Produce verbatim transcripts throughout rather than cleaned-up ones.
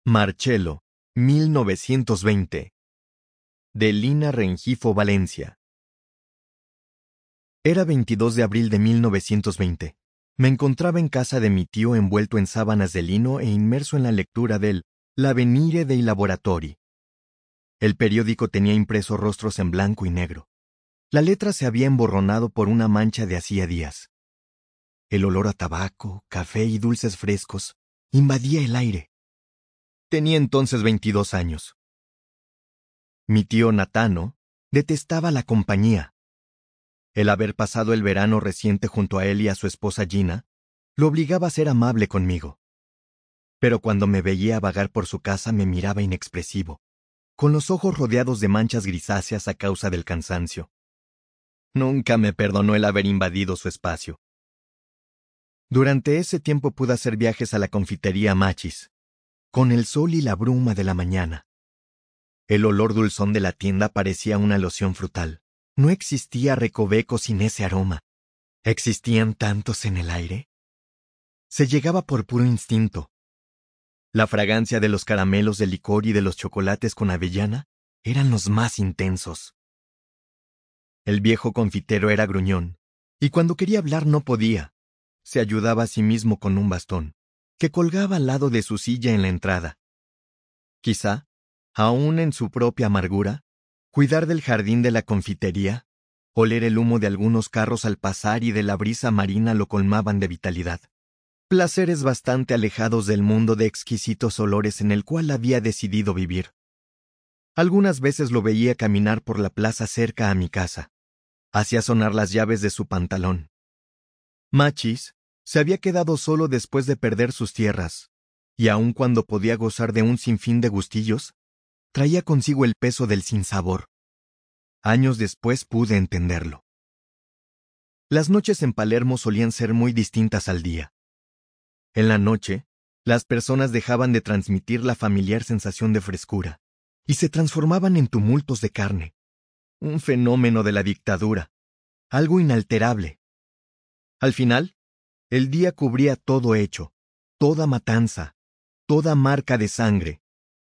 Marcello, mil novecientos veinte. De Lina Rengifo, Valencia. Era veintidós de abril de mil novecientos veinte. Me encontraba en casa de mi tío envuelto en sábanas de lino e inmerso en la lectura del L'Avvenire dei Lavoratori. El periódico tenía impresos rostros en blanco y negro. La letra se había emborronado por una mancha de hacía días. El olor a tabaco, café y dulces frescos invadía el aire. Tenía entonces veintidós años. Mi tío Natano detestaba la compañía. El haber pasado el verano reciente junto a él y a su esposa Gina lo obligaba a ser amable conmigo. Pero cuando me veía vagar por su casa me miraba inexpresivo, con los ojos rodeados de manchas grisáceas a causa del cansancio. Nunca me perdonó el haber invadido su espacio. Durante ese tiempo pude hacer viajes a la confitería Machis, con el sol y la bruma de la mañana. El olor dulzón de la tienda parecía una loción frutal. No existía recoveco sin ese aroma. ¿Existían tantos en el aire? Se llegaba por puro instinto. La fragancia de los caramelos de licor y de los chocolates con avellana eran los más intensos. El viejo confitero era gruñón, y cuando quería hablar no podía. Se ayudaba a sí mismo con un bastón, que colgaba al lado de su silla en la entrada. Quizá, aún en su propia amargura, cuidar del jardín de la confitería, oler el humo de algunos carros al pasar y de la brisa marina lo colmaban de vitalidad. Placeres bastante alejados del mundo de exquisitos olores en el cual había decidido vivir. Algunas veces lo veía caminar por la plaza cerca a mi casa. Hacía sonar las llaves de su pantalón. Machis se había quedado solo después de perder sus tierras, y aun cuando podía gozar de un sinfín de gustillos, traía consigo el peso del sinsabor. Años después pude entenderlo. Las noches en Palermo solían ser muy distintas al día. En la noche, las personas dejaban de transmitir la familiar sensación de frescura, y se transformaban en tumultos de carne. Un fenómeno de la dictadura, algo inalterable. Al final, el día cubría todo hecho, toda matanza, toda marca de sangre.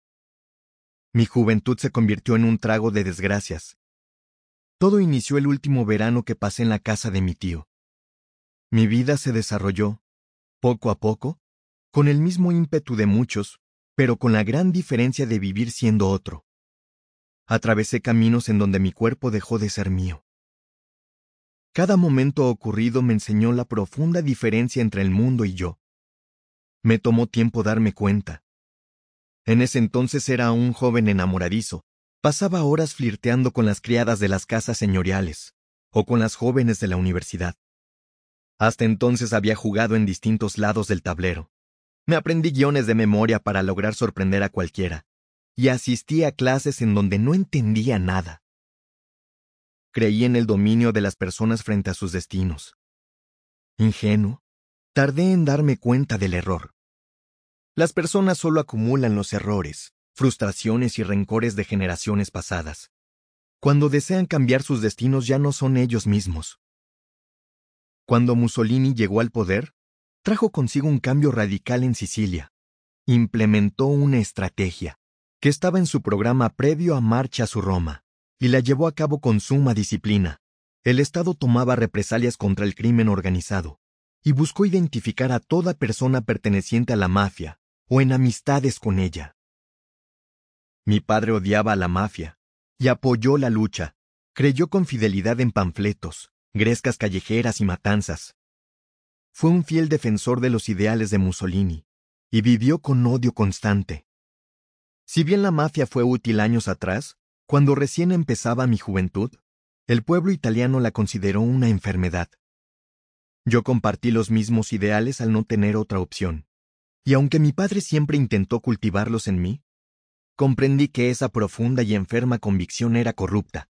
Mi juventud se convirtió en un trago de desgracias. Todo inició el último verano que pasé en la casa de mi tío. Mi vida se desarrolló, poco a poco, con el mismo ímpetu de muchos, pero con la gran diferencia de vivir siendo otro. Atravesé caminos en donde mi cuerpo dejó de ser mío. Cada momento ocurrido me enseñó la profunda diferencia entre el mundo y yo. Me tomó tiempo darme cuenta. En ese entonces era un joven enamoradizo. Pasaba horas flirteando con las criadas de las casas señoriales, o con las jóvenes de la universidad. Hasta entonces había jugado en distintos lados del tablero. Me aprendí guiones de memoria para lograr sorprender a cualquiera, y asistí a clases en donde no entendía nada. Creí en el dominio de las personas frente a sus destinos. Ingenuo, tardé en darme cuenta del error. Las personas solo acumulan los errores, frustraciones y rencores de generaciones pasadas. Cuando desean cambiar sus destinos ya no son ellos mismos. Cuando Mussolini llegó al poder, trajo consigo un cambio radical en Sicilia. Implementó una estrategia que estaba en su programa previo a marcha a su Roma, y la llevó a cabo con suma disciplina. El Estado tomaba represalias contra el crimen organizado, y buscó identificar a toda persona perteneciente a la mafia, o en amistades con ella. Mi padre odiaba a la mafia, y apoyó la lucha. Creyó con fidelidad en panfletos, grescas callejeras y matanzas. Fue un fiel defensor de los ideales de Mussolini, y vivió con odio constante. Si bien la mafia fue útil años atrás, cuando recién empezaba mi juventud, el pueblo italiano la consideró una enfermedad. Yo compartí los mismos ideales al no tener otra opción, y aunque mi padre siempre intentó cultivarlos en mí, comprendí que esa profunda y enferma convicción era corrupta.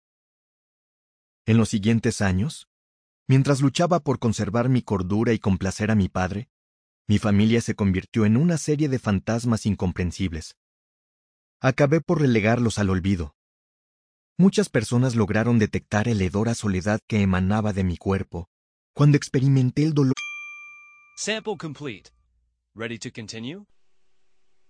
En los siguientes años, mientras luchaba por conservar mi cordura y complacer a mi padre, mi familia se convirtió en una serie de fantasmas incomprensibles. Acabé por relegarlos al olvido. Muchas personas lograron detectar el hedor a soledad que emanaba de mi cuerpo cuando experimenté el dolor. Sample complete. Ready to continue?